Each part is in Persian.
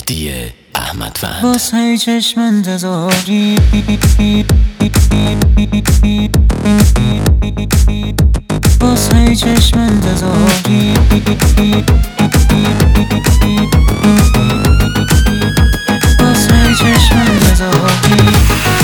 مهدی احمدفند. واسه چشم انتظاری واسه چشم انتظاری واسه چشم انتظاری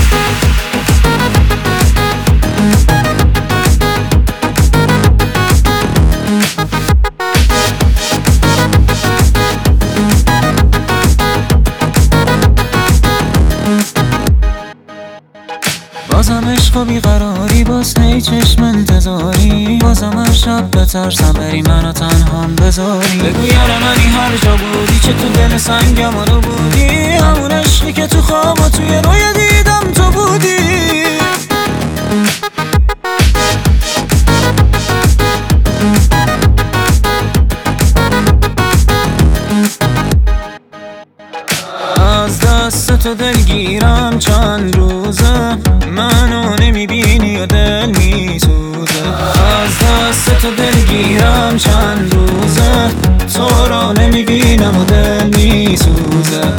بازم عشق و بیقراری واسه چشم انتظاری بازم هر شب بترسم بری منو تنهام بذاری بگو یار منی هر جا بودی چه تو دل سنگمونو بودی همون عشقی که تو خواب و توی روی دیدم تو بودی از دست تو دلگیرم چند روزه منو نمیبینی و دل میسوزه از دست تو دلگیرم چند روزه تو رو نمیبینم و دل میسوزه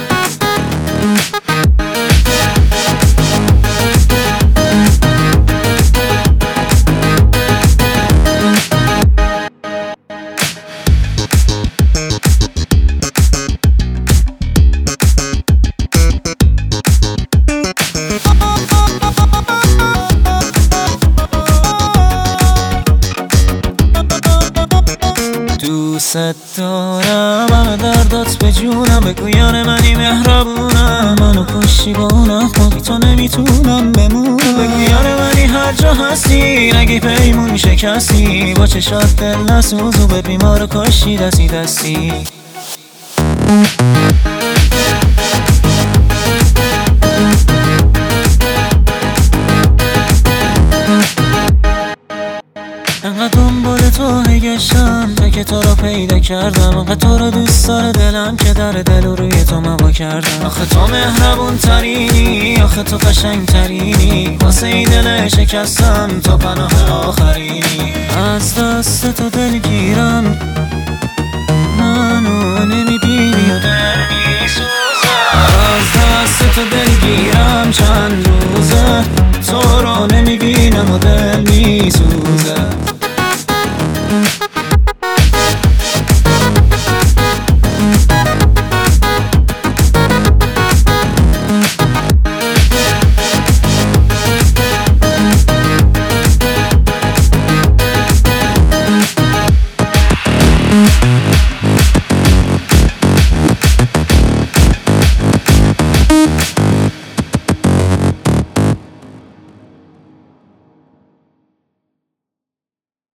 دوست دارم همه دردات به جونم بگو یار منی مهربونم منو کشی با اونم خودی تو نمیتونم بمونم بگو یار منی هر جا هستی نگی پیمون شکستی با چشات دل نسوز و به بیمار کشی دستی دستی انقدر دنبال تو گشتم تا که تو رو پیدا کردم انقدر تو رو دوست داره دلم که در دل و روی تو موا کردم آخه تو مهربون ترینی آخه تو قشنگ ترینی واسه این دل شکستم تو پناه آخرینی از دست تو دلگیرم منو نمیبینی و دل میسوزه از دست تو دلگیرم چند روزه تو رو نمیبینم و دل میسوزه